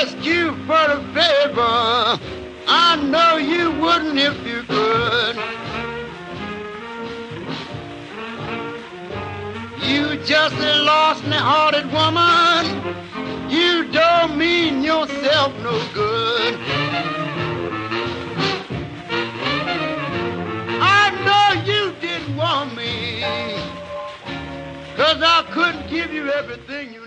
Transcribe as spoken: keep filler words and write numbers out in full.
ask you for a favor. I know you wouldn't if you could. You just a lost and hearted woman. You don't mean yourself no good. I know you didn't want me, 'cause I couldn't give you everything you